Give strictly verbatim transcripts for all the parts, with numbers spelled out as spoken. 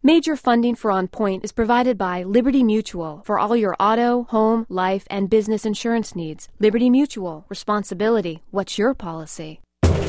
Major funding for On Point is provided by Liberty Mutual for all your auto, home, life, and business insurance needs. Liberty Mutual. Responsibility. What's your policy?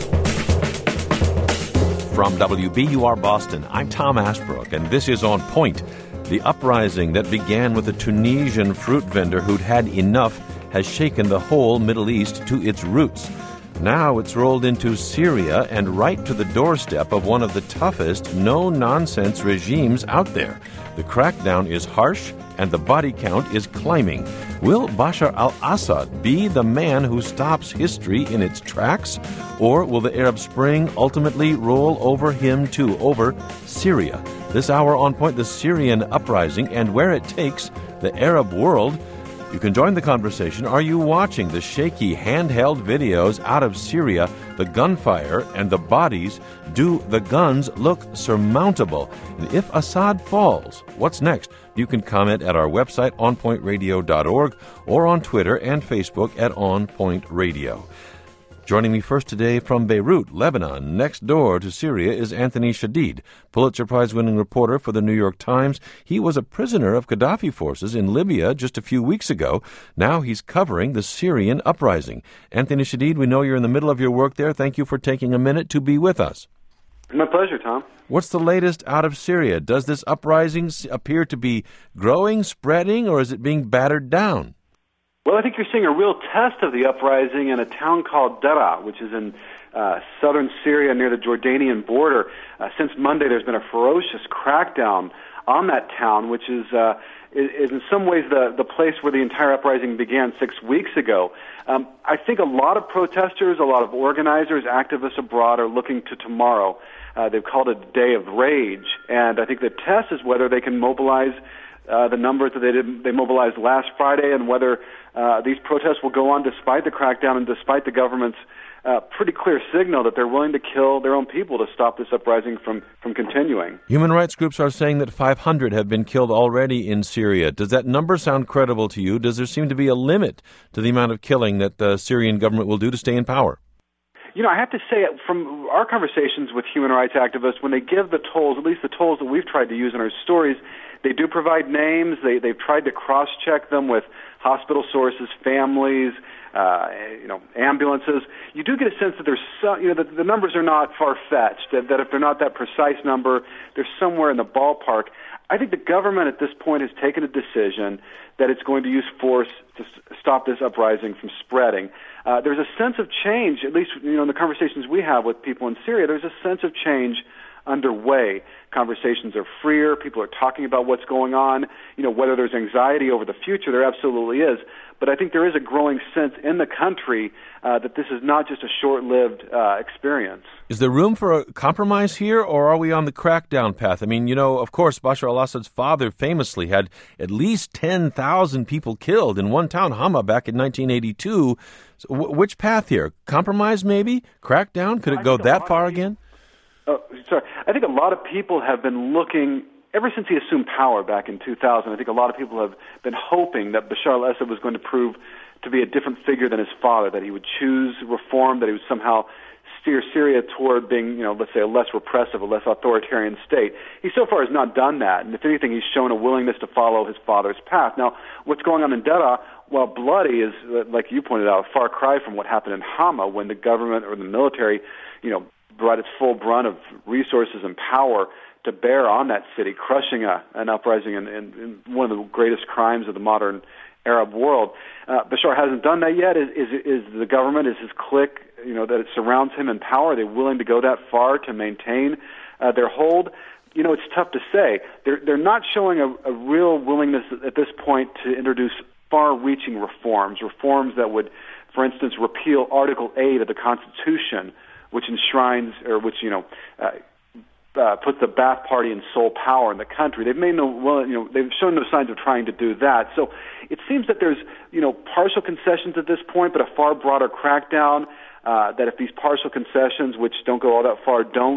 From W B U R Boston, I'm Tom Ashbrook, and this is On Point. The uprising that began with a Tunisian fruit vendor who'd had enough has shaken the whole Middle East to its roots. Now it's rolled into Syria and right to the doorstep of one of the toughest, no-nonsense regimes out there. The crackdown is harsh and the body count is climbing. Will Bashar al-Assad be the man who stops history in its tracks? Or will the Arab Spring ultimately roll over him too, over Syria? This hour On Point, the Syrian uprising and where it takes the Arab world. You can join the conversation. Are you watching the shaky handheld videos out of Syria, the gunfire and the bodies? Do the guns look surmountable? And if Assad falls, what's next? You can comment at our website, on point radio dot org, or on Twitter and Facebook at On Point Radio. Joining me first today from Beirut, Lebanon, next door to Syria, is Anthony Shadid, Pulitzer Prize-winning reporter for the New York Times. He was a prisoner of Gaddafi forces in Libya just a few weeks ago. Now he's covering the Syrian uprising. Anthony Shadid, we know you're in the middle of your work there. Thank you for taking a minute to be with us. My pleasure, Tom. What's the latest out of Syria? Does this uprising appear to be growing, spreading, or is it being battered down? Well, I think you're seeing a real test of the uprising in a town called Daraa, which is in uh, southern Syria near the Jordanian border. Uh, since Monday, there's been a ferocious crackdown on that town, which is, uh, is, is in some ways the, the place where the entire uprising began six weeks ago. Um, I think a lot of protesters, a lot of organizers, activists abroad are looking to tomorrow. Uh, they've called it a day of rage, and I think the test is whether they can mobilize Uh, the numbers that they did, they mobilized last Friday, and whether uh, these protests will go on despite the crackdown and despite the government's uh, pretty clear signal that they're willing to kill their own people to stop this uprising from, from continuing. Human rights groups are saying that five hundred have been killed already in Syria. Does that number sound credible to you? Does there seem to be a limit to the amount of killing that the Syrian government will do to stay in power? You know, I have to say, from our conversations with human rights activists, when they give the tolls, at least the tolls that we've tried to use in our stories, they do provide names. They, they've tried to cross-check them with hospital sources, families, uh, you know, ambulances. You do get a sense that there's some, you know, that the numbers are not far-fetched, that, that if they're not that precise number, they're somewhere in the ballpark. I think the government at this point has taken a decision that it's going to use force to stop this uprising from spreading. Uh, there's a sense of change, at least you know in the conversations we have with people in Syria, there's a sense of change underway. Conversations are freer. People are talking about what's going on. You know, whether there's anxiety over the future, there absolutely is. But I think there is a growing sense in the country uh, that this is not just a short-lived uh, experience. Is there room for a compromise here, or are we on the crackdown path? I mean, you know, of course, Bashar al-Assad's father famously had at least ten thousand people killed in one town, Hama, back in nineteen eighty-two. So w- which path here? Compromise, maybe? Crackdown? Could it go that far again? Oh, sorry. I think a lot of people have been looking, ever since he assumed power back in two thousand, I think a lot of people have been hoping that Bashar al-Assad was going to prove to be a different figure than his father, that he would choose reform, that he would somehow steer Syria toward being, you know, let's say a less repressive, a less authoritarian state. He so far has not done that, and if anything, he's shown a willingness to follow his father's path. Now, what's going on in Daraa, while bloody, is, like you pointed out, a far cry from what happened in Hama when the government or the military, you know, brought its full brunt of resources and power to bear on that city, crushing a, an uprising in, in, in one of the greatest crimes of the modern Arab world. Uh, Bashar hasn't done that yet. Is, is, is the government, is his clique, you know, that it surrounds him in power, are they willing to go that far to maintain uh, their hold? You know, it's tough to say. They're, they're not showing a, a real willingness at this point to introduce far-reaching reforms, reforms that would, for instance, repeal Article eight of the Constitution, which enshrines, or which, you know, uh, uh, puts the Ba'ath Party in sole power in the country. They've made no, well, you know, they've shown no signs of trying to do that. So it seems that there's, you know, partial concessions at this point, but a far broader crackdown. Uh, that if these partial concessions, which don't go all that far, don't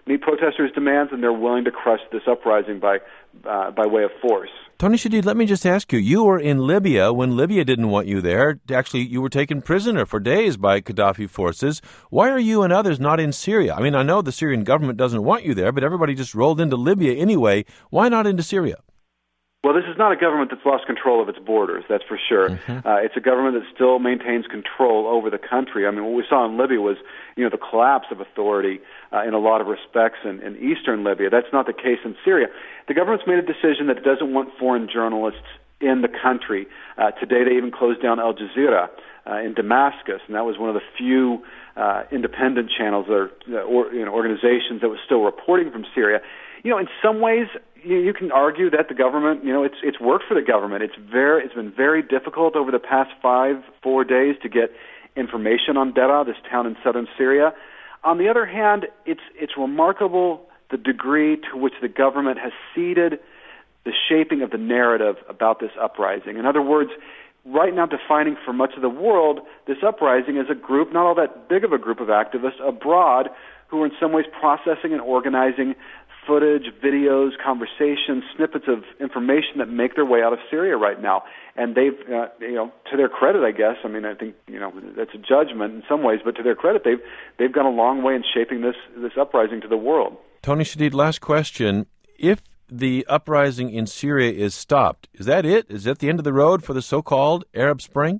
meet protesters' demands, and they're willing to crush this uprising by uh, by way of force. Tony Shadid, let me just ask you, you were in Libya when Libya didn't want you there. Actually, you were taken prisoner for days by Gaddafi forces. Why are you and others not in Syria? I mean, I know the Syrian government doesn't want you there, but everybody just rolled into Libya anyway. Why not into Syria? Well, this is not a government that's lost control of its borders, that's for sure. Mm-hmm. Uh, it's a government that still maintains control over the country. I mean, what we saw in Libya was, you know, the collapse of authority uh, in a lot of respects in, in eastern Libya. That's not the case in Syria. The government's made a decision that it doesn't want foreign journalists in the country. Uh, today, they even closed down Al Jazeera uh, in Damascus, and that was one of the few uh, independent channels or, or you know, organizations that was still reporting from Syria. You know, in some ways, you, you can argue that the government, you know, it's it's worked for the government. It's very, it's been very difficult over the past five, four days to get information on Deraa, this town in southern Syria. On the other hand, it's it's remarkable the degree to which the government has ceded the shaping of the narrative about this uprising. In other words, right now defining for much of the world this uprising as a group, not all that big of a group of activists abroad who are in some ways processing and organizing footage, videos, conversations, snippets of information that make their way out of Syria right now. And they've, uh, you know, to their credit, I guess, I mean, I think, you know, that's a judgment in some ways, but to their credit, they've they've gone a long way in shaping this, this uprising to the world. Tony Shadid, last question. If the uprising in Syria is stopped, is that it? Is that the end of the road for the so-called Arab Spring?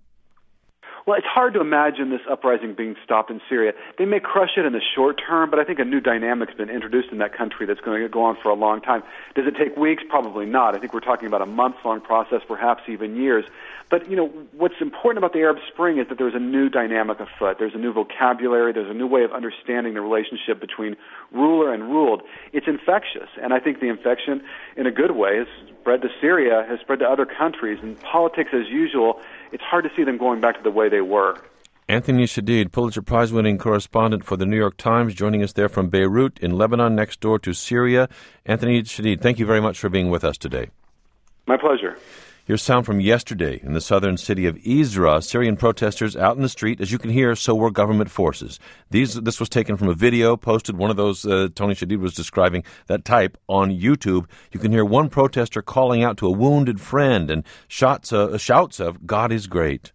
Well, it's hard to imagine this uprising being stopped in Syria. They may crush it in the short term, but I think a new dynamic's been introduced in that country that's going to go on for a long time. Does it take weeks? Probably not. I think we're talking about a month-long process, perhaps even years. But, you know, what's important about the Arab Spring is that there's a new dynamic afoot. There's a new vocabulary. There's a new way of understanding the relationship between ruler and ruled. It's infectious, and I think the infection, in a good way, has spread to Syria, has spread to other countries. And politics, as usual, it's hard to see them going back to the way they were. Anthony Shadid, Pulitzer Prize-winning correspondent for the New York Times, joining us there from Beirut in Lebanon, next door to Syria. Anthony Shadid, thank you very much for being with us today. My pleasure. Here's sound from yesterday in the southern city of Izra. Syrian protesters out in the street. As you can hear, so were government forces. These, this was taken from a video posted, one of those uh, Tony Shadid was describing, that type, on YouTube. You can hear one protester calling out to a wounded friend and shots, uh, shouts of, "God is great."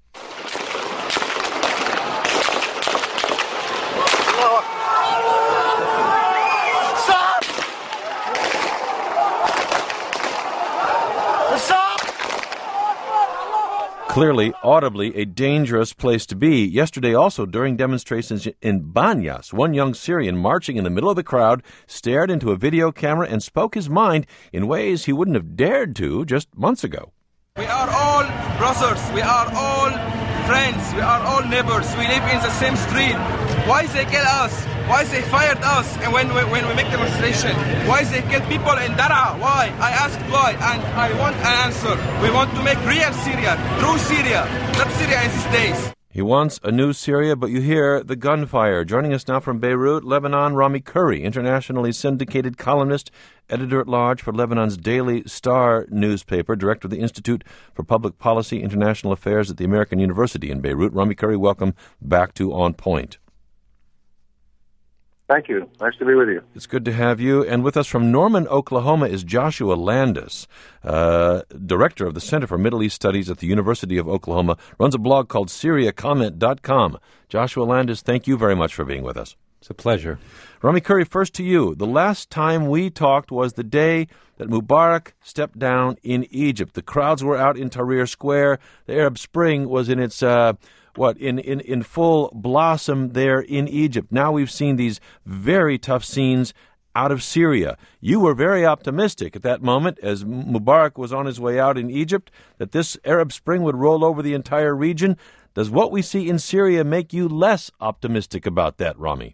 Clearly, audibly, a dangerous place to be. Yesterday also, during demonstrations in Banyas, one young Syrian marching in the middle of the crowd stared into a video camera and spoke his mind in ways he wouldn't have dared to just months ago. We are all brothers. We are all friends. We are all neighbors. We live in the same street. Why they kill us? Why they fired us? And when we, when we make demonstration, why they kill people in Deraa? Why? I asked why, and I want an answer. We want to make real Syria, true Syria, not Syria in these days. He wants a new Syria, but you hear the gunfire. Joining us now from Beirut, Lebanon, Rami Curry, internationally syndicated columnist, editor-at-large for Lebanon's Daily Star newspaper, director of the Institute for Public Policy International Affairs at the American University in Beirut. Rami Curry, welcome back to On Point. Thank you. Nice to be with you. It's good to have you. And with us from Norman, Oklahoma, is Joshua Landis, uh, director of the Center for Middle East Studies at the University of Oklahoma, runs a blog called Syria Comment dot com. Joshua Landis, thank you very much for being with us. It's a pleasure. Rami Curry, first to you. The last time we talked was the day that Mubarak stepped down in Egypt. The crowds were out in Tahrir Square. The Arab Spring was in its... Uh, What, in, in, in full blossom there in Egypt. Now we've seen these very tough scenes out of Syria. You were very optimistic at that moment, as Mubarak was on his way out in Egypt, that this Arab Spring would roll over the entire region. Does what we see in Syria make you less optimistic about that, Rami?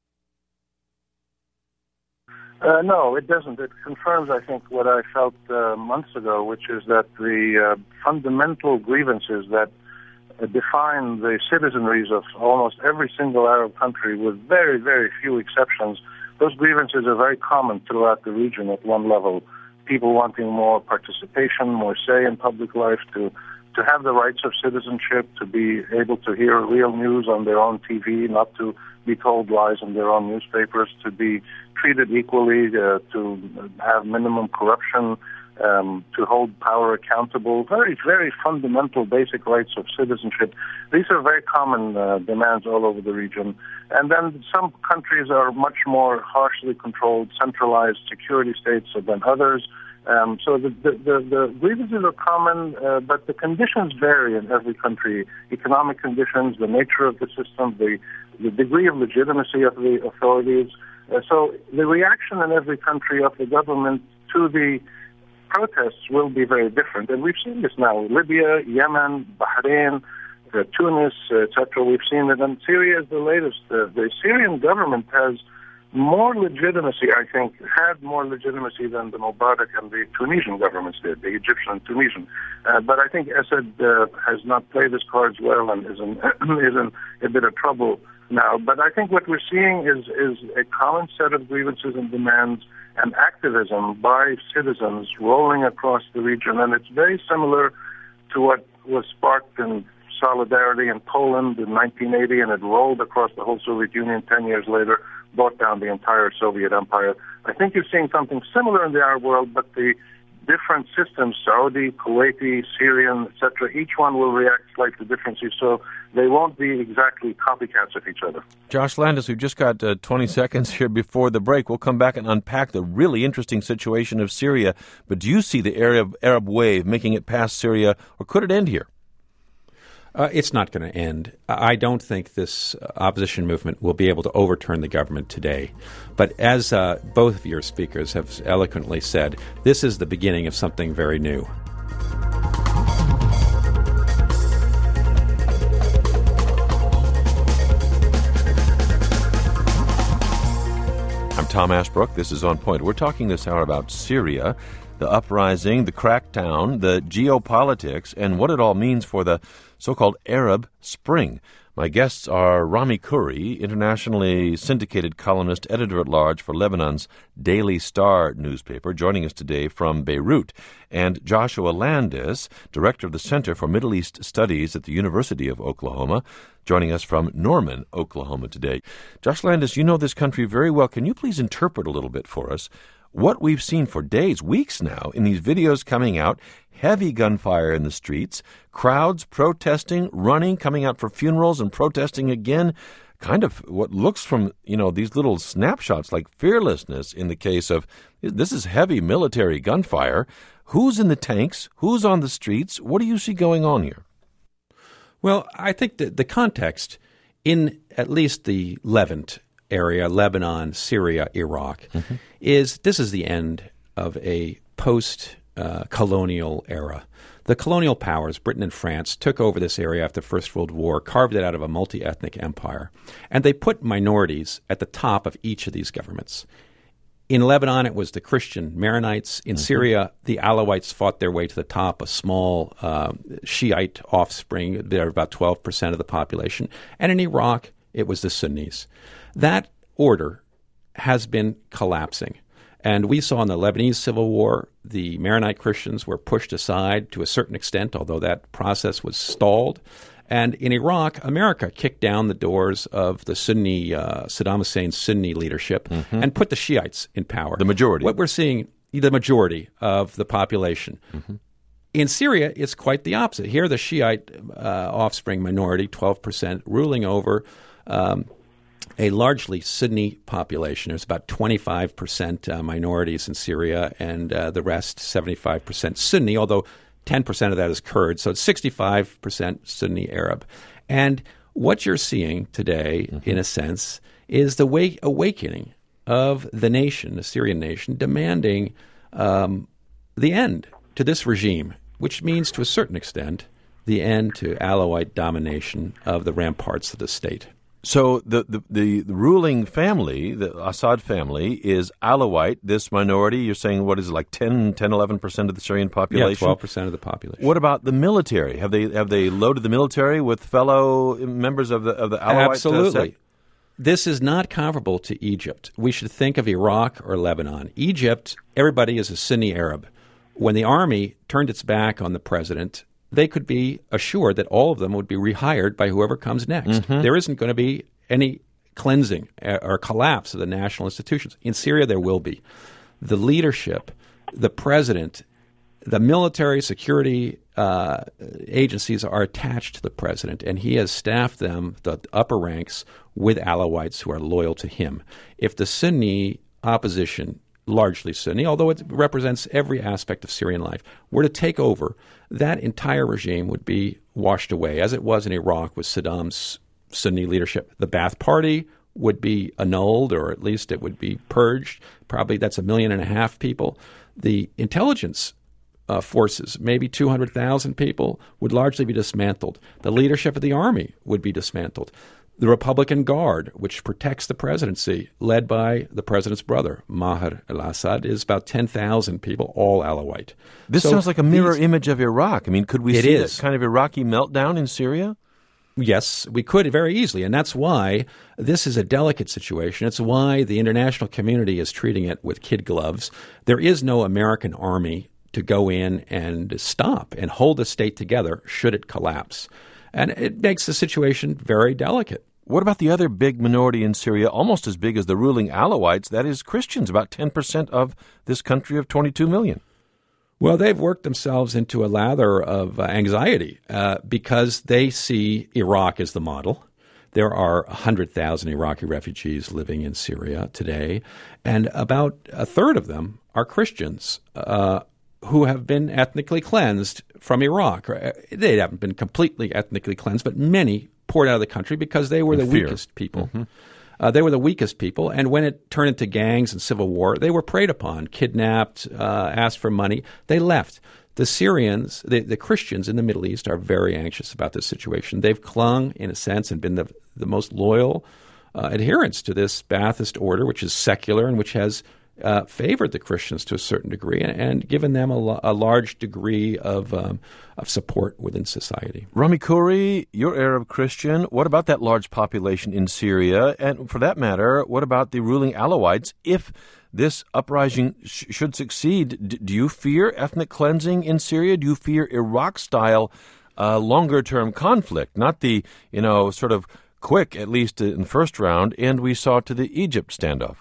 Uh, no, it doesn't. It confirms, I think, what I felt uh, months ago, which is that the uh, fundamental grievances that define the citizenries of almost every single Arab country, with very, very few exceptions. Those grievances are very common throughout the region at one level. People wanting more participation, more say in public life, to to have the rights of citizenship, to be able to hear real news on their own T V, not to be told lies in their own newspapers, to be treated equally, uh, to have minimum corruption, um, to hold power accountable, very, very fundamental basic rights of citizenship. These are very common uh, demands all over the region. And then some countries are much more harshly controlled, centralized security states than others. Um, so the, the, the, the grievances are common, uh, but the conditions vary in every country. Economic conditions, the nature of the system, the, the degree of legitimacy of the authorities. Uh, so the reaction in every country of the government to the protests will be very different. And we've seen this now. Libya, Yemen, Bahrain, uh, Tunis, uh, et cetera. We've seen it. And Syria is the latest. Uh, the Syrian government has more legitimacy, I think, had more legitimacy than the Mubarak and the Tunisian governments did, the Egyptian and Tunisian. Uh, but I think Assad uh, has not played his cards well and is in, is in a bit of trouble now. But I think what we're seeing is, is a common set of grievances and demands and activism by citizens rolling across the region. And it's very similar to what was sparked in solidarity in Poland in nineteen eighty, and it rolled across the whole Soviet Union ten years later, brought down the entire Soviet empire. I think you're seeing something similar in the Arab world, but the different systems, Saudi, Kuwaiti, Syrian, et cetera, each one will react slightly differently, so they won't be exactly copycats of each other. Josh Landis, we've just got uh, twenty seconds here before the break. We'll come back and unpack the really interesting situation of Syria, but do you see the Arab, Arab wave making it past Syria, or could it end here? Uh, it's not going to end. I don't think this opposition movement will be able to overturn the government today. But as uh, both of your speakers have eloquently said, this is the beginning of something very new. I'm Tom Ashbrook. This is On Point. We're talking this hour about Syria, the uprising, the crackdown, the geopolitics, and what it all means for the so-called Arab Spring. My guests are Rami Khouri, internationally syndicated columnist, editor-at-large for Lebanon's Daily Star newspaper, joining us today from Beirut, and Joshua Landis, director of the Center for Middle East Studies at the University of Oklahoma, joining us from Norman, Oklahoma today. Josh Landis, you know this country very well. Can you please interpret a little bit for us what we've seen for days, weeks now, in these videos coming out, heavy gunfire in the streets, crowds protesting, running, coming out for funerals and protesting again, kind of what looks from, you know, these little snapshots like fearlessness in the case of, this is heavy military gunfire. Who's in the tanks? Who's on the streets? What do you see going on here? Well, I think that the context in at least the Levant area, Lebanon, Syria, Iraq, mm-hmm. is this is the end of a post-colonial uh, era. The colonial powers, Britain and France, took over this area after the First World War, carved it out of a multi-ethnic empire, and they put minorities at the top of each of these governments. In Lebanon, it was the Christian Maronites. In mm-hmm. Syria, the Alawites fought their way to the top, a small uh, Shiite offspring. They're about twelve percent of the population. And in Iraq, it was the Sunnis. That order has been collapsing. And we saw in the Lebanese Civil War, the Maronite Christians were pushed aside to a certain extent, although that process was stalled. And in Iraq, America kicked down the doors of the Sunni, uh, Saddam Hussein's Sunni leadership mm-hmm. and put the Shiites in power. The majority. What we're seeing, the majority of the population. Mm-hmm. In Syria, it's quite the opposite. Here, the Shiite uh, offspring minority, twelve percent, ruling over um, a largely Sunni population. There's about twenty-five percent uh, minorities in Syria, and uh, the rest, seventy-five percent Sunni, although ten percent of that is Kurd, so it's sixty-five percent Sunni Arab. And what you're seeing today, mm-hmm. in a sense, is the wake, awakening of the nation, the Syrian nation, demanding um, the end to this regime, which means, to a certain extent, the end to Alawite domination of the ramparts of the state. So the, the, the, the ruling family, the Assad family, is Alawite, this minority. You're saying, what is it, like ten, ten, eleven percent of the Syrian population? Yeah, twelve percent of the population. What about the military? Have they have they loaded the military with fellow members of the of the Alawite Absolutely. Sect? This is not comparable to Egypt. We should think of Iraq or Lebanon. Egypt, everybody is a Sunni Arab. When the army turned its back on the president, they could be assured that all of them would be rehired by whoever comes next. Mm-hmm. There isn't going to be any cleansing or collapse of the national institutions. In Syria, there will be. The leadership, the president, the military security uh, agencies are attached to the president, and he has staffed them, the upper ranks, with Alawites who are loyal to him. If the Sunni opposition, largely Sunni, although it represents every aspect of Syrian life, were to take over, that entire regime would be washed away, as it was in Iraq with Saddam's Sunni leadership. The Ba'ath Party would be annulled, or at least it would be purged. Probably that's a million and a half people. The intelligence uh, forces, maybe two hundred thousand people, would largely be dismantled. The leadership of the army would be dismantled. The Republican Guard, which protects the presidency, led by the president's brother, Maher al-Assad, is about ten thousand people, all Alawite. This so sounds like a mirror these, image of Iraq. I mean, could we it see is. that kind of Iraqi meltdown in Syria? Yes, we could very easily, and that's why this is a delicate situation. It's why the international community is treating it with kid gloves. There is no American army to go in and stop and hold the state together should it collapse. And it makes the situation very delicate. What about the other big minority in Syria, almost as big as the ruling Alawites, that is Christians, about ten percent of this country of twenty-two million? Well, they've worked themselves into a lather of uh, anxiety uh, because they see Iraq as the model. There are one hundred thousand Iraqi refugees living in Syria today, and about a third of them are Christians uh, who have been ethnically cleansed from Iraq. They haven't been completely ethnically cleansed, but many poured out of the country because they were In the fear. weakest people. Mm-hmm. Uh, they were the weakest people, and when it turned into gangs and civil war, they were preyed upon, kidnapped, uh, asked for money. They left. The Syrians, the, the Christians in the Middle East are very anxious about this situation. They've clung, in a sense, and been the, the most loyal uh, adherents to this Ba'athist order, which is secular and which has uh, favored the Christians to a certain degree and, and given them a, a large degree of um, of support within society. Rami Khouri, you're Arab Christian. What about that large population in Syria? And for that matter, what about the ruling Alawites? If this uprising sh- should succeed, d- do you fear ethnic cleansing in Syria? Do you fear Iraq-style uh, longer-term conflict, not the, you know, sort of quick, at least in the first round, and we saw to the Egypt standoff?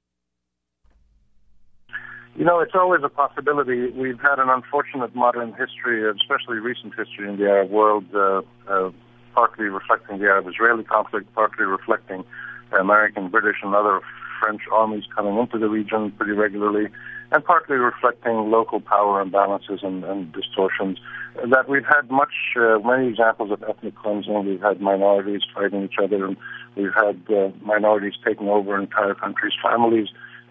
You know, it's always a possibility. We've had an unfortunate modern history, especially recent history in the Arab world, uh, uh, partly reflecting the Arab-Israeli conflict, partly reflecting American, British, and other French armies coming into the region pretty regularly, and partly reflecting local power imbalances and, and distortions. That we've had much, uh, many examples of ethnic cleansing. We've had minorities fighting each other, and we've had uh, minorities taking over entire countries, families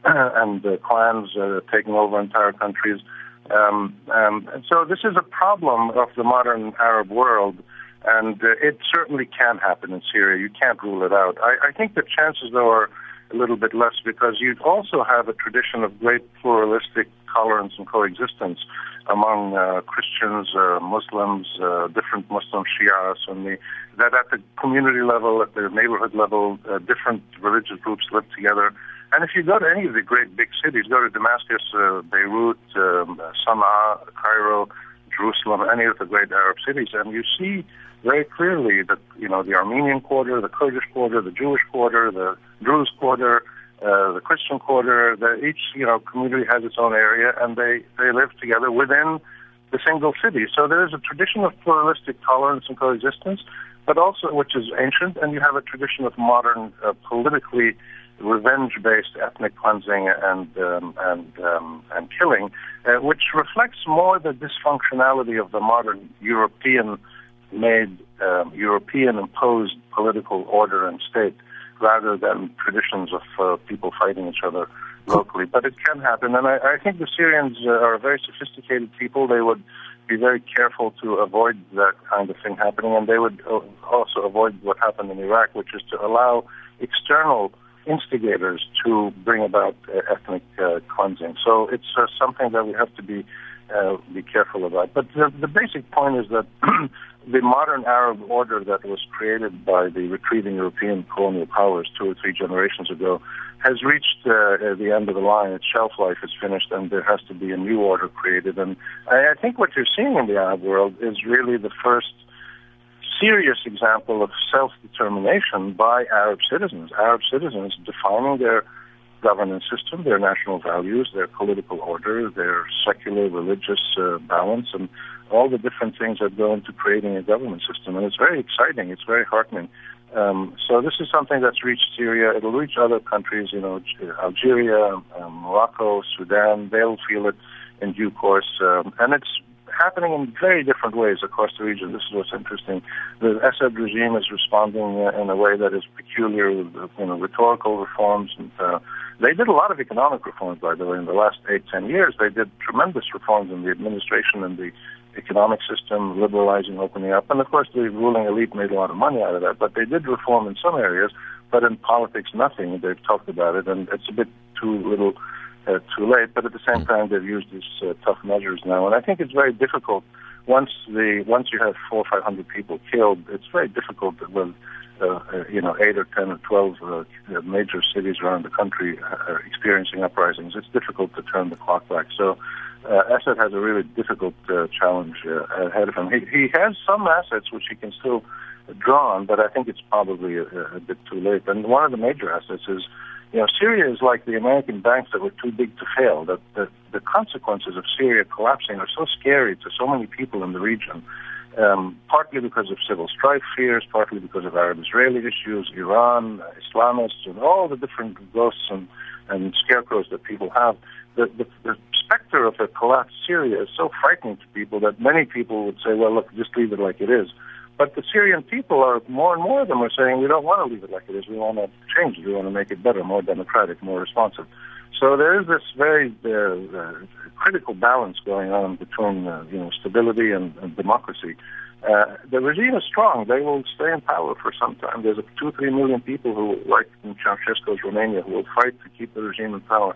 and uh, clans uh, taking over entire countries. Um, um, and so this is a problem of the modern Arab world, and uh, it certainly can happen in Syria. You can't rule it out. I, I think the chances, though, are a little bit less because you also have a tradition of great pluralistic tolerance and coexistence among uh, Christians, uh, Muslims, uh, different Muslim Shia, Sunni, that at the community level, at the neighborhood level, uh, different religious groups live together. And if you go to any of the great big cities, go to Damascus, uh, Beirut, um, Sana'a, Cairo, Jerusalem, any of the great Arab cities, and you see very clearly that, you know, the Armenian quarter, the Kurdish quarter, the Jewish quarter, the Druze quarter, uh, the Christian quarter, the, each, you know, community has its own area, and they, they live together within the single city. So there is a tradition of pluralistic tolerance and coexistence, but also, which is ancient, and you have a tradition of modern, uh, politically revenge-based ethnic cleansing and um, and um, and killing, uh, which reflects more the dysfunctionality of the modern European-made, um, European-imposed political order and state, rather than traditions of uh, people fighting each other locally. But it can happen, and I, I think the Syrians uh, are a very sophisticated people. They would be very careful to avoid that kind of thing happening, and they would uh, also avoid what happened in Iraq, which is to allow external instigators to bring about uh, ethnic uh, cleansing. So it's uh, something that we have to be uh, be careful about. But the, the basic point is that the modern Arab order that was created by the retreating European colonial powers two or three generations ago has reached uh, the end of the line. Its shelf life is finished, and there has to be a new order created. And I, I think what you're seeing in the Arab world is really the first serious example of self-determination by Arab citizens. Arab citizens defining their governance system, their national values, their political order, their secular, religious uh, balance, and all the different things that go into creating a government system. And it's very exciting. It's very heartening. Um, so this is something that's reached Syria. It'll reach other countries, you know, Algeria, um, Morocco, Sudan. They'll feel it in due course. Um, and it's happening in very different ways across the region. This is what's interesting. The Assad regime is responding uh, in a way that is peculiar with, uh, you know, rhetorical reforms. And, uh, they did a lot of economic reforms, by the way, in the last eight, ten years. They did tremendous reforms in the administration and the economic system, liberalizing, opening up. And, of course, the ruling elite made a lot of money out of that. But they did reform in some areas, but in politics, nothing. They've talked about it, and it's a bit too little uh, too late. But at the same time, they've used these uh, tough measures now. And I think it's very difficult. Once the once you have four or five hundred people killed, it's very difficult with uh, uh, you know eight or ten or twelve uh, major cities around the country uh, experiencing uprisings. It's difficult to turn the clock back. So uh, Assad has a really difficult uh, challenge uh, ahead of him. He, he has some assets which he can still draw on, but I think it's probably a, a bit too late. And one of the major assets is, you know, Syria is like the American banks that were too big to fail. That the, the consequences of Syria collapsing are so scary to so many people in the region, um, partly because of civil strife fears, partly because of Arab-Israeli issues, Iran, Islamists, and all the different ghosts and, and scarecrows that people have. The, the, the specter of a collapsed Syria is so frightening to people that many people would say, well, look, just leave it like it is. But the Syrian people are, more and more of them are saying, we don't want to leave it like it is. We want to change it. We want to make it better, more democratic, more responsive. So there is this very uh, uh, critical balance going on between uh, you know stability and, and democracy. Uh, the regime is strong. They will stay in power for some time. There's a two, three million people who, like in Ceausescu's Romania, who will fight to keep the regime in power.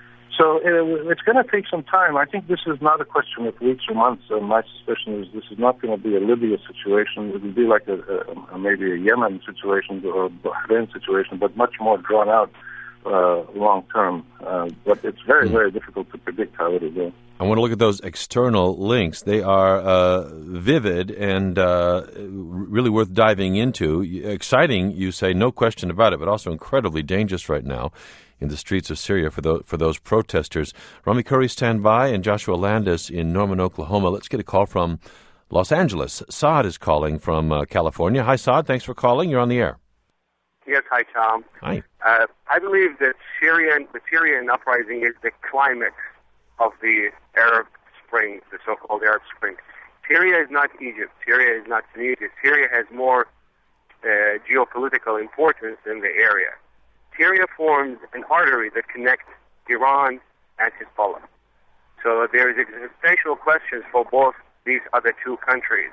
So uh, it's going to take some time. I think this is not a question of weeks or months. Uh, my suspicion is this is not going to be a Libya situation. It will be like a, a, a maybe a Yemen situation or a Bahrain situation, but much more drawn out uh, long term. Uh, but it's very, very difficult to predict how it will go. I want to look at those external links. They are uh, vivid and uh, really worth diving into. Exciting, you say, no question about it, but also incredibly dangerous right now in the streets of Syria for those, for those protesters. Rami Khoury, stand by, and Joshua Landis in Norman, Oklahoma. Let's get a call from Los Angeles. Saad is calling from uh, California. Hi, Saad. Thanks for calling. You're on the air. Yes, hi, Tom. Hi. Uh, I believe that Syrian, the Syrian uprising is the climax of the Arab Spring, the so-called Arab Spring. Syria is not Egypt. Syria is not Tunisia. Syria has more uh, geopolitical importance in the area. Syria forms an artery that connects Iran and Hezbollah. So there is existential questions for both these other two countries.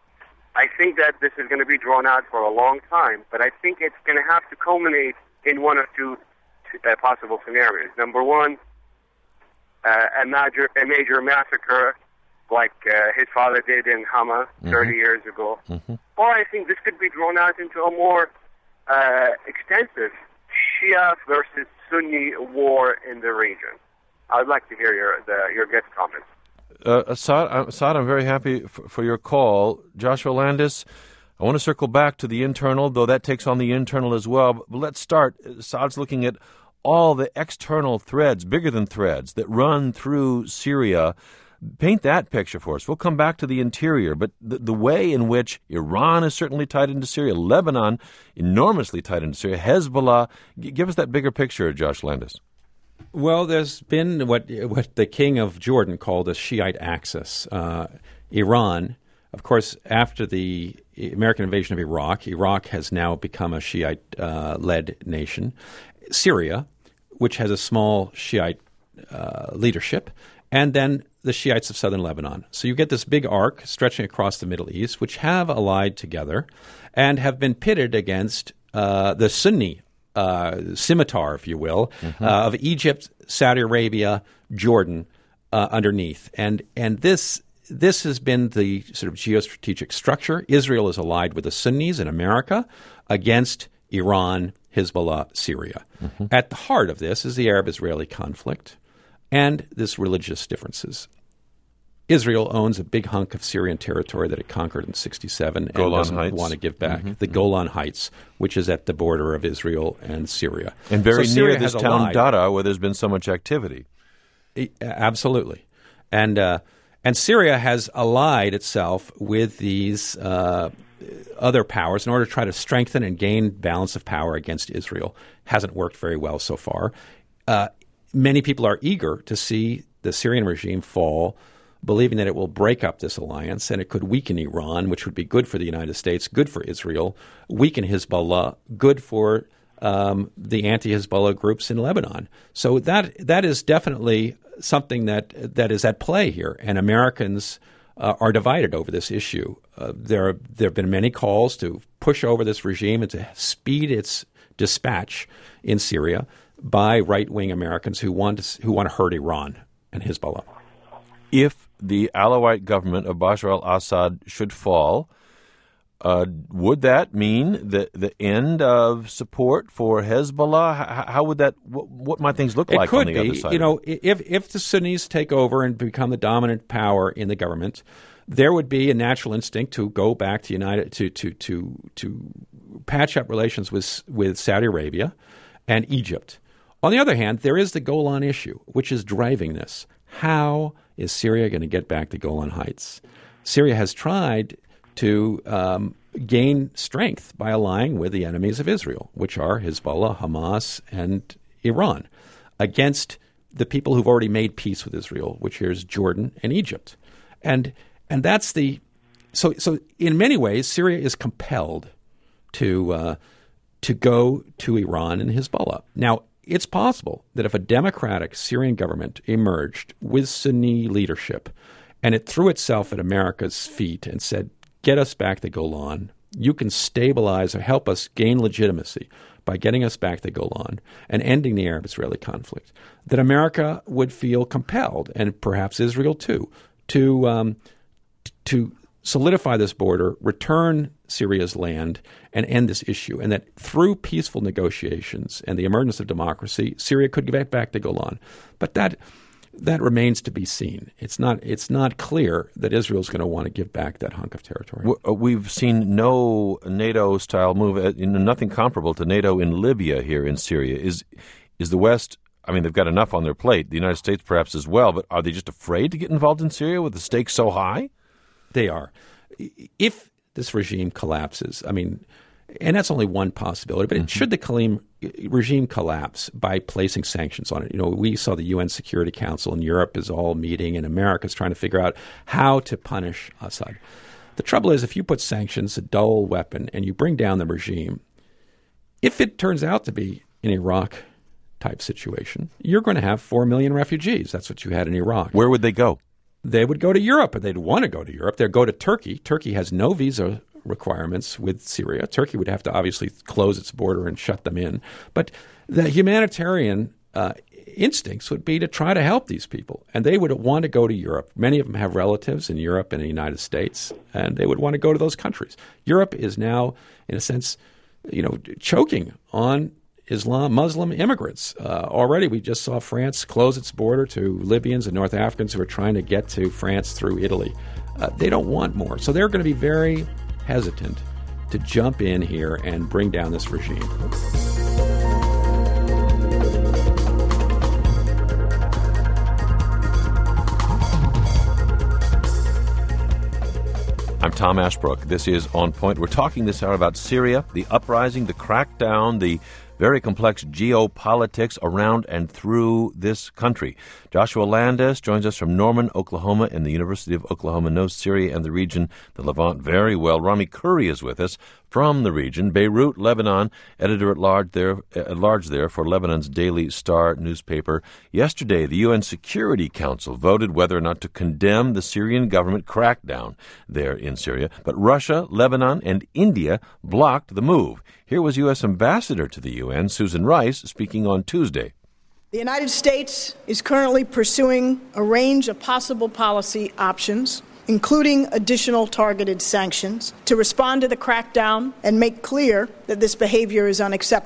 I think that this is going to be drawn out for a long time, but I think it's going to have to culminate in one of two uh, possible scenarios. Number one, uh, a major a major massacre like uh, his father did in Hama mm-hmm. thirty years ago. Mm-hmm. Or I think this could be drawn out into a more uh, extensive Shia versus Sunni war in the region. I'd like to hear your the, your guest comments. Uh, Assad, Assad, I'm very happy f- for your call. Joshua Landis, I want to circle back to the internal, though that takes on the internal as well. But let's start. Assad's looking at all the external threads, bigger than threads, that run through Syria. Paint that picture for us. We'll come back to the interior, but the, the way in which Iran is certainly tied into Syria, Lebanon enormously tied into Syria, Hezbollah. G- give us that bigger picture, Josh Landis. Well, there's been what what the king of Jordan called a Shiite axis. Uh, Iran, of course, after the American invasion of Iraq, Iraq has now become a Shiite-led uh, nation. Syria, which has a small Shiite uh, leadership, and then the Shiites of southern Lebanon. So you get this big arc stretching across the Middle East, which have allied together and have been pitted against uh, the Sunni uh, scimitar, if you will, mm-hmm. uh, of Egypt, Saudi Arabia, Jordan uh, underneath. And and this this has been the sort of geostrategic structure. Israel is allied with the Sunnis in America against Iran, Hezbollah, Syria. Mm-hmm. At the heart of this is the Arab-Israeli conflict and this religious differences. Israel owns a big hunk of Syrian territory that it conquered in sixty-seven and Golan doesn't Heights. want to give back. Mm-hmm. The Golan Heights, which is at the border of Israel and Syria. And very so near Syria this has town, allied. Dara, where there's been so much activity. Absolutely. And uh, and Syria has allied itself with these uh, other powers in order to try to strengthen and gain balance of power against Israel. Hasn't worked very well so far. Uh, many people are eager to see the Syrian regime fall, believing that it will break up this alliance and it could weaken Iran, which would be good for the United States, good for Israel, weaken Hezbollah, good for um, the anti-Hezbollah groups in Lebanon. So that that is definitely something that that is at play here, and Americans uh, are divided over this issue. Uh, there, there have been many calls to push over this regime and to speed its dispatch in Syria by right-wing Americans who want to, who want to hurt Iran and Hezbollah. If the Alawite government of Bashar al-Assad should fall, uh, would that mean the the end of support for Hezbollah? How, how would that? What, what might things look it like could on the be. other side? You know, if if the Sunnis take over and become the dominant power in the government, there would be a natural instinct to go back to United to to to to patch up relations with with Saudi Arabia and Egypt. On the other hand, there is the Golan issue, which is driving this. How is Syria going to get back to Golan Heights? Syria has tried to um, gain strength by allying with the enemies of Israel, which are Hezbollah, Hamas, and Iran, against the people who've already made peace with Israel, which is Jordan and Egypt. And and that's the so so in many ways, Syria is compelled to uh, to go to Iran and Hezbollah. Now, it's possible that if a democratic Syrian government emerged with Sunni leadership and it threw itself at America's feet and said, get us back to Golan, you can stabilize or help us gain legitimacy by getting us back to Golan and ending the Arab-Israeli conflict, that America would feel compelled, and perhaps Israel too, to um, to solidify this border, return Syria's land, and end this issue, and that through peaceful negotiations and the emergence of democracy, Syria could get back to Golan. But that that remains to be seen. It's not it's not clear that Israel's going to want to give back that hunk of territory. We've seen no NATO-style move, nothing comparable to NATO in Libya here in Syria. Is is the West, I mean, they've got enough on their plate, the United States perhaps as well, but are they just afraid to get involved in Syria with the stakes so high? They are. If this regime collapses, I mean, and that's only one possibility, but mm-hmm. should the Khalil regime collapse by placing sanctions on it? You know, we saw the U N Security Council in Europe is all meeting, and America is trying to figure out how to punish Assad. The trouble is, if you put sanctions, a dull weapon, and you bring down the regime, if it turns out to be an Iraq-type situation, you're going to have four million refugees. That's what you had in Iraq. Where would they go? They would go to Europe, or they'd want to go to Europe. They'd go to Turkey. Turkey has no visa requirements with Syria. Turkey would have to obviously close its border and shut them in. But the humanitarian uh, instincts would be to try to help these people, and they would want to go to Europe. Many of them have relatives in Europe and the United States, and they would want to go to those countries. Europe is now, in a sense, you know, choking on Islam, Muslim immigrants. Uh, already we just saw France close its border to Libyans and North Africans who are trying to get to France through Italy. Uh, they don't want more. So they're going to be very hesitant to jump in here and bring down this regime. I'm Tom Ashbrook. This is On Point. We're talking this hour about Syria, the uprising, the crackdown, the very complex geopolitics around and through this country. Joshua Landis joins us from Norman, Oklahoma, and the University of Oklahoma knows Syria and the region, the Levant, very well. Rami Curry is with us from the region, Beirut, Lebanon, editor at large there, at large there for Lebanon's Daily Star newspaper. Yesterday, the U N Security Council voted whether or not to condemn the Syrian government crackdown there in Syria, but Russia, Lebanon, and India blocked the move. Here was U S Ambassador to the U N, Susan Rice, speaking on Tuesday. The United States is currently pursuing a range of possible policy options, including additional targeted sanctions, to respond to the crackdown and make clear that this behavior is unacceptable.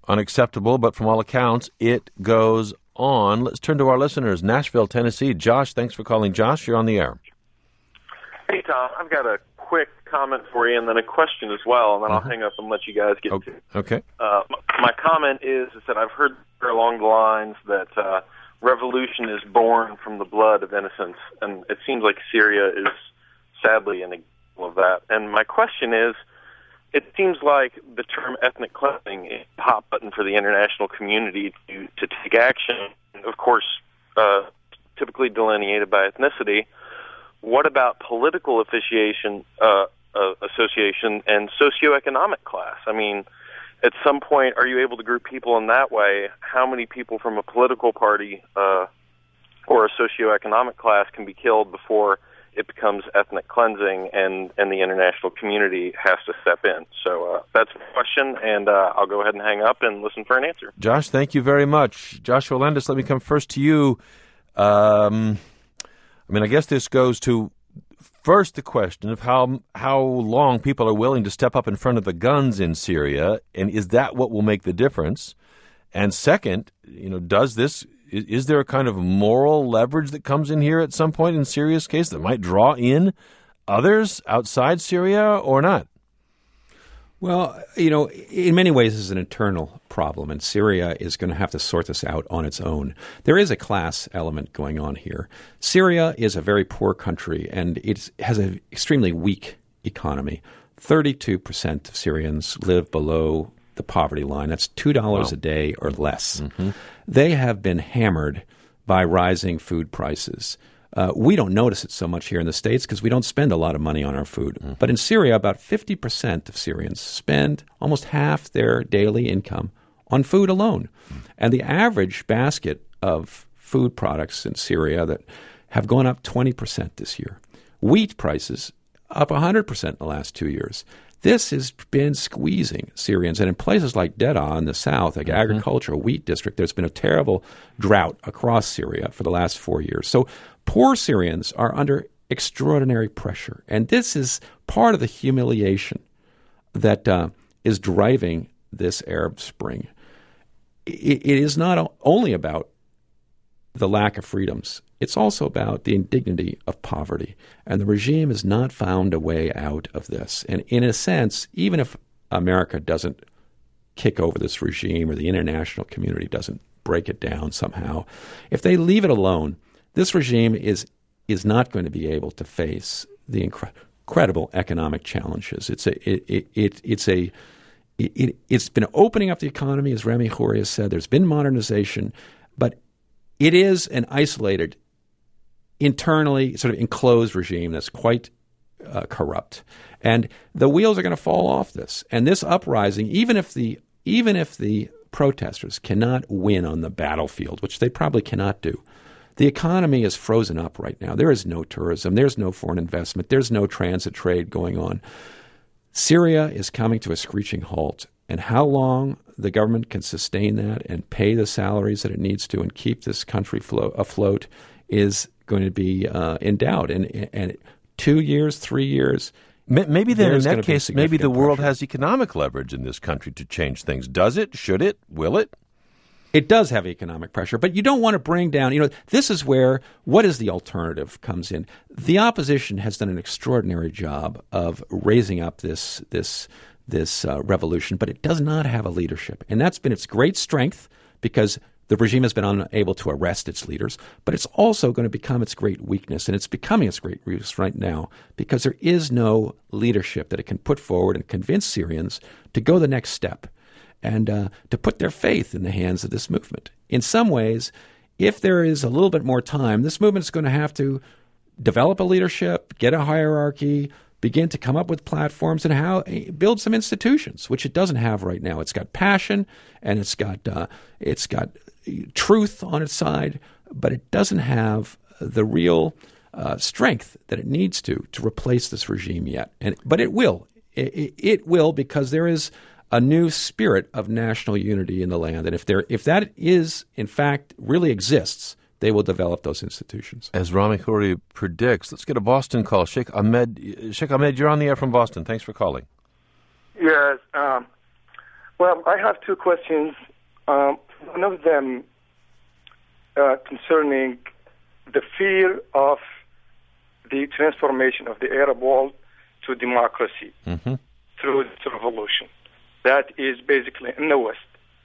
unacceptable, but from all accounts, it goes on. Let's turn to our listeners. Nashville, Tennessee. Josh, thanks for calling. Josh, you're on the air. Hey, Tom. I've got a quick comment for you and then a question as well, and then Mm-hmm. I'll hang up and let you guys get Okay. to it. okay. Uh, my, my comment is, is that I've heard along the lines that uh, revolution is born from the blood of innocence, and it seems like Syria is sadly an example of that. And my question is, it seems like the term ethnic cleansing is a hot button for the international community to, to take action, of course, uh, typically delineated by ethnicity. What about political affiliation, uh, uh, association and socioeconomic class? I mean, at some point, are you able to group people in that way? How many people from a political party uh, or a socioeconomic class can be killed before it becomes ethnic cleansing and, and the international community has to step in? So uh, that's the question, and uh, I'll go ahead and hang up and listen for an answer. Josh, thank you very much. Joshua Landis, let me come first to you. Um, I mean, I guess this goes to first the question of how how long people are willing to step up in front of the guns in Syria, and is that what will make the difference? And second, you know, does this is, is there a kind of moral leverage that comes in here at some point in Syria's case that might draw in others outside Syria or not? Well, you know, in many ways, this is an internal problem, and Syria is going to have to sort this out on its own. There is a class element going on here. Syria is a very poor country, and it has an extremely weak economy. thirty-two percent of Syrians live below the poverty line. That's two dollars wow. a day or less. Mm-hmm. They have been hammered by rising food prices. Uh, we don't notice it so much here in the States because we don't spend a lot of money on our food. Mm-hmm. But in Syria, about fifty percent of Syrians spend almost half their daily income on food alone. Mm-hmm. And the average basket of food products in Syria that have gone up twenty percent this year. Wheat prices up one hundred percent in the last two years. This has been squeezing Syrians. And in places like Deraa in the south, like mm-hmm. agricultural wheat district, there's been a terrible drought across Syria for the last four years. So poor Syrians are under extraordinary pressure. And this is part of the humiliation that uh, is driving this Arab Spring. It, it is not only about the lack of freedoms. It's also about the indignity of poverty. And the regime has not found a way out of this. And in a sense, even if America doesn't kick over this regime or the international community doesn't break it down somehow, if they leave it alone, this regime is is not going to be able to face the incre- incredible economic challenges. It's a it, it, it it's a it, it, it's been opening up the economy, as Rami Khouri has said. There's been modernization, but it is an isolated, internally sort of enclosed regime that's quite uh, corrupt, and the wheels are going to fall off this. And this uprising, even if the even if the protesters cannot win on the battlefield, which they probably cannot do, the economy is frozen up right now. There is no tourism. There's no foreign investment. There's no transit trade going on. Syria is coming to a screeching halt. And how long the government can sustain that and pay the salaries that it needs to and keep this country float, afloat is going to be uh, in doubt. And, and two years, three years, maybe then in that case, maybe the world pressure. has economic leverage in this country to change things. Does it? Should it? Will it? It does have economic pressure, but you don't want to bring down, you know, this is where what is the alternative comes in. The opposition has done an extraordinary job of raising up this this this uh, revolution, but it does not have a leadership. And that's been its great strength because the regime has been unable to arrest its leaders, but it's also going to become its great weakness, and it's becoming its great weakness right now because there is no leadership that it can put forward and convince Syrians to go the next step and uh, to put their faith in the hands of this movement. In some ways, if there is a little bit more time, this movement is going to have to develop a leadership, get a hierarchy, begin to come up with platforms and how build some institutions, which it doesn't have right now. It's got passion and it's got uh, it's got truth on its side, but it doesn't have the real uh, strength that it needs to to replace this regime yet. And but it will. It, it will because there is a new spirit of national unity in the land, and if there if that is in fact really exists, they will develop those institutions. As Rami Khouri predicts, let's get a Boston call. Sheikh Ahmed, Sheikh Ahmed, you're on the air from Boston. Thanks for calling. Yes. Um, Well, I have two questions. Um, one of them uh, concerning the fear of the transformation of the Arab world to democracy mm-hmm. through this revolution. That is basically in the West.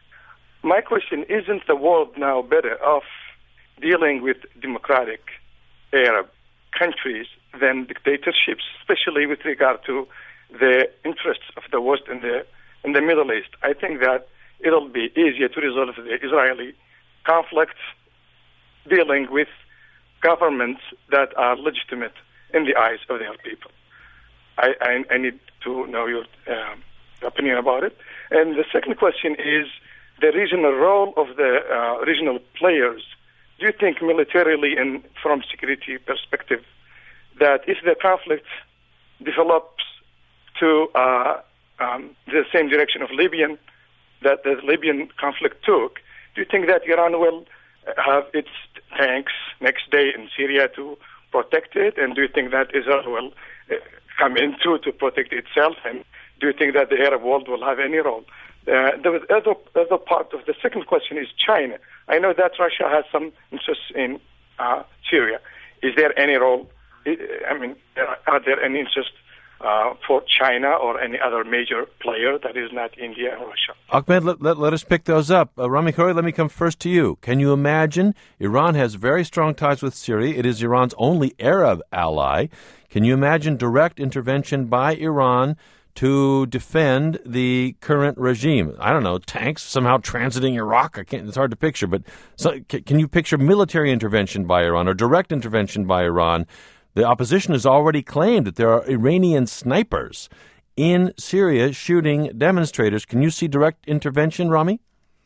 My question, isn't the world now better off dealing with democratic Arab countries than dictatorships, especially with regard to the interests of the West in the in the Middle East? I think that it'll be easier to resolve the Israeli conflict dealing with governments that are legitimate in the eyes of their people. I, I, I need to know your um, opinion about it. And the second question is the regional role of the uh, regional players. Do you think militarily and from security perspective that if the conflict develops to uh, um, the same direction of Libyan, that the Libyan conflict took, do you think that Iran will have its tanks next day in Syria to protect it? And do you think that Israel will uh, come in too to protect itself? And do you think that the Arab world will have any role? Uh, the other, other part of the second question is China. I know that Russia has some interest in uh, Syria. Is there any role? I mean, are there any interest uh, for China or any other major player that is not India or Russia? Ahmed, let, let, let us pick those up. Uh, Rami Khouri, let me come first to you. Can you imagine? Iran has very strong ties with Syria. It is Iran's only Arab ally. Can you imagine direct intervention by Iran to defend the current regime? I don't know, tanks somehow transiting Iraq. I can't, it's hard to picture, but so, can you picture military intervention by Iran or direct intervention by Iran? The opposition has already claimed that there are Iranian snipers in Syria shooting demonstrators. Can you see direct intervention, Rami?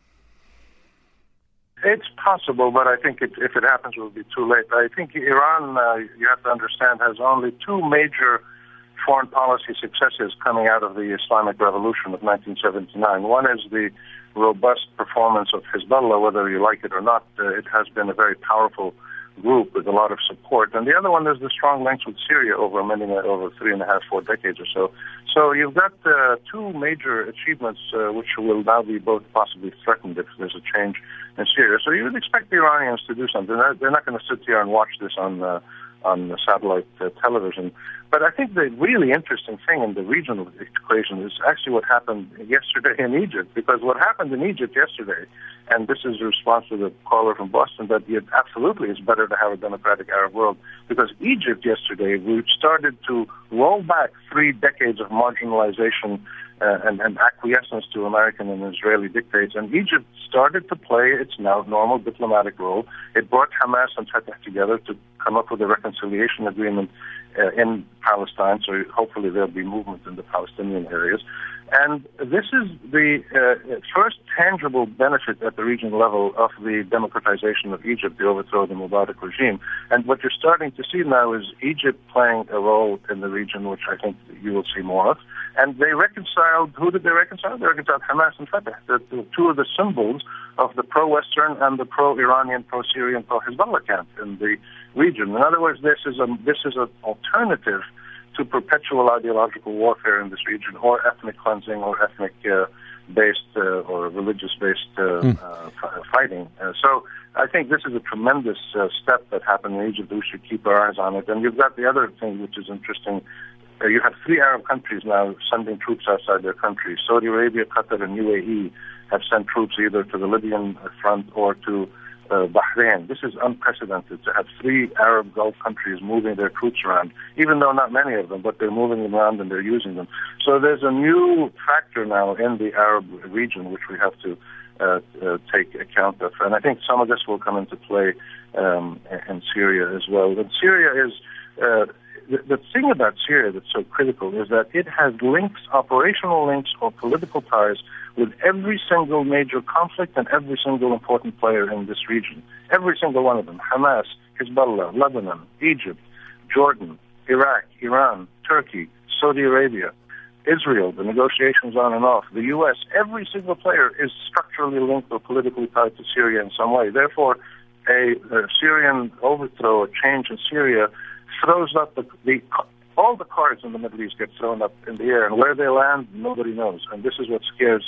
It's possible, but I think it, if it happens, it will be too late. I think Iran, uh, you have to understand, has only two major foreign policy successes coming out of the Islamic Revolution of nineteen seventy-nine. One is the robust performance of Hezbollah, whether you like it or not. Uh, it has been a very powerful group with a lot of support. And the other one is the strong links with Syria over many, over three and a half, four decades or so. So you've got uh, two major achievements uh, which will now be both possibly threatened if there's a change in Syria. So you would expect the Iranians to do something. They're not going to sit here and watch this on uh, on satellite uh, television. But I think the really interesting thing in the regional equation is actually what happened yesterday in Egypt, because what happened in Egypt yesterday, and this is a response to the caller from Boston, that it absolutely is better to have a democratic Arab world, because Egypt yesterday, we started to roll back three decades of marginalization uh, and, and acquiescence to American and Israeli dictates, and Egypt started to play its now normal diplomatic role. It brought Hamas and Fatah together to come up with a reconciliation agreement uh, in Palestine, so hopefully there'll be movement in the Palestinian areas. And this is the uh, first tangible benefit at the regional level of the democratization of Egypt, the overthrow of the Mubarak regime. And what you're starting to see now is Egypt playing a role in the region, which I think you will see more of. And they reconciled, who did they reconcile? They reconciled Hamas and Fatah, the, the two of the symbols of the pro-Western and the pro-Iranian, pro-Syrian, pro-Hezbollah camp in the region. In other words, this is a this is an alternative to perpetual ideological warfare in this region, or ethnic cleansing, or ethnic-based uh, uh, or religious-based uh, mm. uh, f- fighting. Uh, so I think this is a tremendous uh, step that happened in Egypt. We should keep our eyes on it. And you've got the other thing which is interesting. Uh, you have three Arab countries now sending troops outside their country. Saudi Arabia, Qatar, and U A E have sent troops either to the Libyan front or to Uh, Bahrain. This is unprecedented to have three Arab Gulf countries moving their troops around, even though not many of them, but they're moving them around and they're using them. So there's a new factor now in the Arab region which we have to uh, uh, take account of. And I think some of this will come into play um, in Syria as well. But Syria is, uh, the, the thing about Syria that's so critical is that it has links, operational links or political ties with every single major conflict and every single important player in this region. Every single one of them. Hamas, Hezbollah, Lebanon, Egypt, Jordan, Iraq, Iran, Turkey, Saudi Arabia, Israel, the negotiations on and off, the U S, every single player is structurally linked or politically tied to Syria in some way. Therefore, a, a Syrian overthrow, a change in Syria, throws up the, the all the cards in the Middle East get thrown up in the air, and where they land, nobody knows. And this is what scares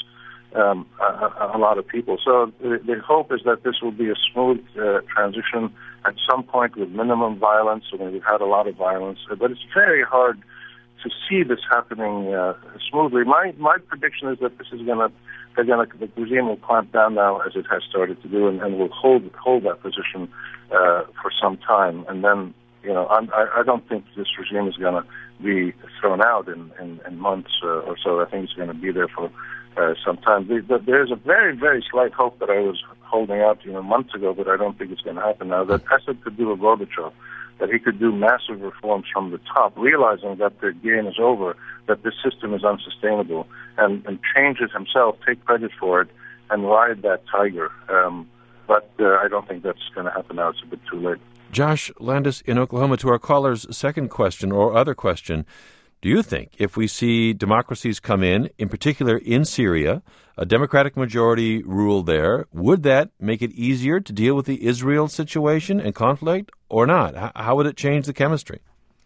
um, a, a lot of people. So the, the hope is that this will be a smooth uh, transition at some point with minimum violence. I mean, we've had a lot of violence, but it's very hard to see this happening uh, smoothly. My my prediction is that this is going to, they're going to, the regime will clamp down now as it has started to do, and, and will hold hold that position uh, for some time. And then, you know, I'm, I I don't think this regime is going to be thrown out in in, in months uh, or so. I think it's going to be there for uh, some time. There is a very very slight hope that I was holding out, you know, months ago, but I don't think it's going to happen now. That Assad could do a Gorbachev, that he could do massive reforms from the top, realizing that the game is over, that this system is unsustainable, and, and change it himself, take credit for it, and ride that tiger. Um, but uh, I don't think that's going to happen now. It's a bit too late. Josh Landis in Oklahoma, to our caller's second question or other question, do you think if we see democracies come in, in particular in Syria, a democratic majority rule there, would that make it easier to deal with the Israel situation and conflict or not? How would it change the chemistry?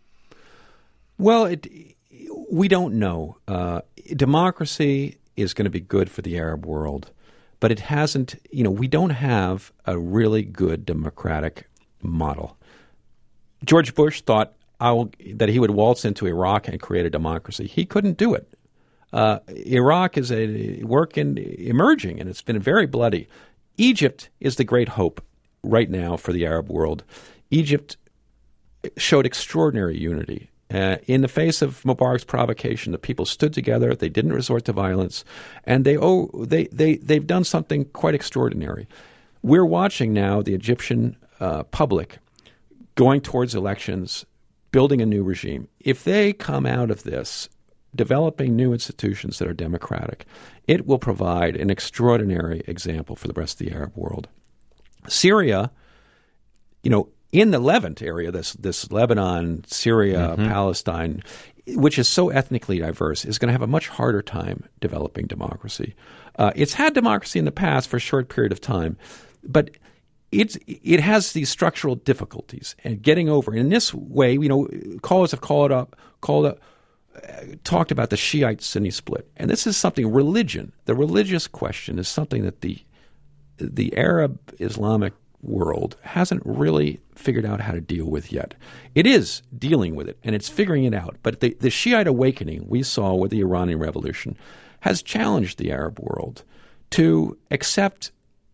Well, it, we don't know. Uh, democracy is going to be good for the Arab world, but it hasn't, you know, we don't have a really good democratic model. George Bush thought I'll, that he would waltz into Iraq and create a democracy. He couldn't do it. Uh, Iraq is a work in emerging, and it's been very bloody. Egypt is the great hope right now for the Arab world. Egypt showed extraordinary unity. Uh, in the face of Mubarak's provocation, the people stood together. They didn't resort to violence, and they oh they they they've done something quite extraordinary. We're watching now the Egyptian uh, public going towards elections, building a new regime. If they come out of this developing new institutions that are democratic, it will provide an extraordinary example for the rest of the Arab world. Syria, you know, in the Levant area, this this Lebanon, Syria, mm-hmm. Palestine, which is so ethnically diverse, is going to have a much harder time developing democracy. Uh, it's had democracy in the past for a short period of time, but It's, it has these structural difficulties and getting over. In this way, you know, callers have called up, called up, uh, talked about the Shiite-Sunni split, and this is something religion. The religious question is something that the the Arab Islamic world hasn't really figured out how to deal with yet. It is dealing with it, and it's figuring it out. But the, the Shiite awakening we saw with the Iranian Revolution has challenged the Arab world to accept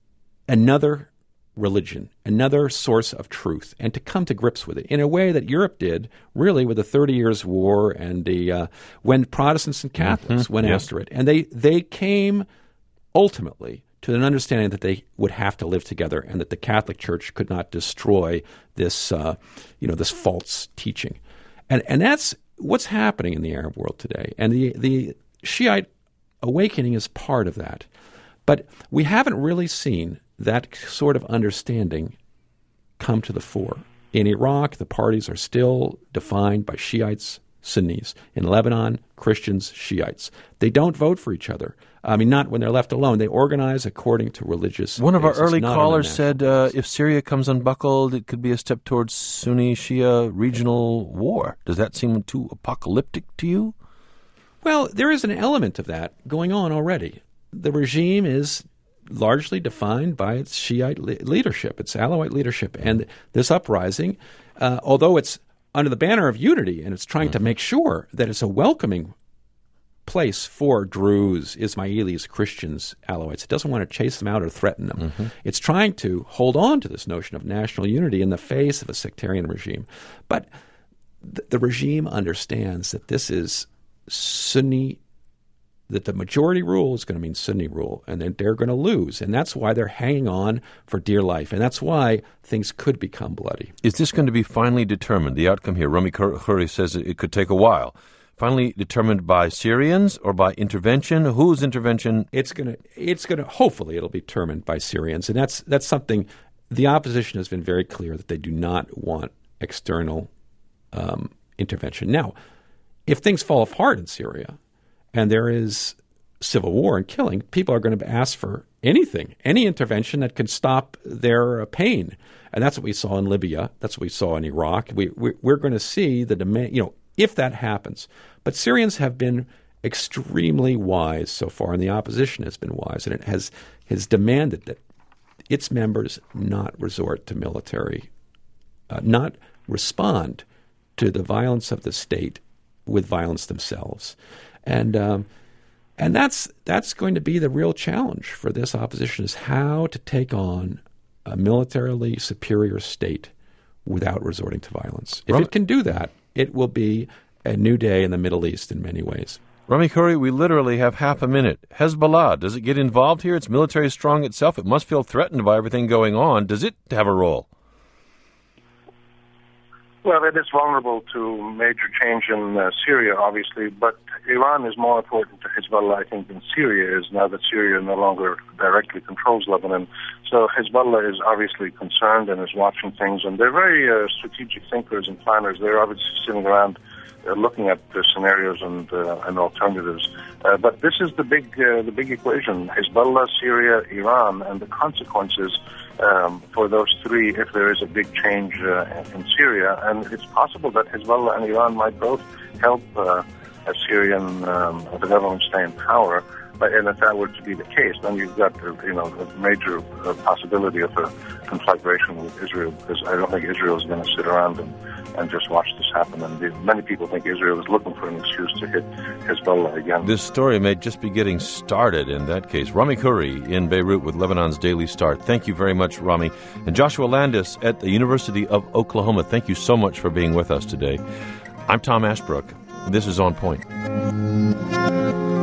another religion, another source of truth, and to come to grips with it in a way that Europe did, really, with the Thirty Years' War and the uh, when Protestants and Catholics mm-hmm. went yes. after it, and they they came ultimately to an understanding that they would have to live together, and that the Catholic Church could not destroy this uh, you know this false teaching, and and that's what's happening in the Arab world today, and the the Shiite awakening is part of that, but we haven't really seen that sort of understanding come to the fore. In Iraq, the parties are still defined by Shiites, Sunnis. In Lebanon, Christians, Shiites. They don't vote for each other. I mean, not when they're left alone. They organize according to religious One of basis, our early callers on said uh, if Syria comes unbuckled, it could be a step towards Sunni-Shia regional war. Does that seem too apocalyptic to you? Well, there is an element of that going on already. The regime is largely defined by its Shiite le- leadership, its Alawite leadership. And this uprising, uh, although it's under the banner of unity and it's trying mm-hmm. to make sure that it's a welcoming place for Druze, Ismailis, Christians, Alawites. It doesn't want to chase them out or threaten them. Mm-hmm. It's trying to hold on to this notion of national unity in the face of a sectarian regime. But th- the regime understands that this is Sunni that the majority rule is going to mean Sunni rule, and they're, they're going to lose. And that's why they're hanging on for dear life. And that's why things could become bloody. Is this going to be finally determined, the outcome here? Rami Khoury says it could take a while. Finally determined by Syrians or by intervention? Whose intervention? It's going to, it's going to, hopefully it'll be determined by Syrians. And that's, that's something, the opposition has been very clear that they do not want external um, intervention. Now, if things fall apart in Syria, and there is civil war and killing, people are going to ask for anything, any intervention that can stop their uh, pain. And that's what we saw in Libya. That's what we saw in Iraq. We, we, we're going to see the demand, you know, if that happens. But Syrians have been extremely wise so far, and the opposition has been wise, and it has has demanded that its members not resort to military, uh, not respond to the violence of the state with violence themselves. And um, and that's that's going to be the real challenge for this opposition, is how to take on a militarily superior state without resorting to violence. If Ram- it can do that, it will be a new day in the Middle East in many ways. Rami Khouri, we literally have half a minute. Hezbollah, does it get involved here? It's military strong itself. It must feel threatened by everything going on. Does it have a role? Well, it is vulnerable to major change in uh, Syria, obviously, but Iran is more important to Hezbollah, I think, than Syria is, now that Syria no longer directly controls Lebanon. So Hezbollah is obviously concerned and is watching things, and they're very uh, strategic thinkers and planners. They're obviously sitting around uh, looking at the scenarios and uh, and alternatives. Uh, but this is the big uh, the big equation: Hezbollah, Syria, Iran, and the consequences Um, for those three if there is a big change uh, in Syria. And it's possible that Hezbollah and Iran might both help uh, a Syrian um, the government stay in power. But and if that were to be the case, then you've got uh, you know a major uh, possibility of a conflagration with Israel, because I don't think Israel is going to sit around and, and just watch this happen. And the, many people think Israel is looking for an excuse to hit Hezbollah again. This story may just be getting started in that case. Rami Khouri in Beirut with Lebanon's Daily Star. Thank you very much, Rami. And Joshua Landis at the University of Oklahoma, thank you so much for being with us today. I'm Tom Ashbrook. This is On Point.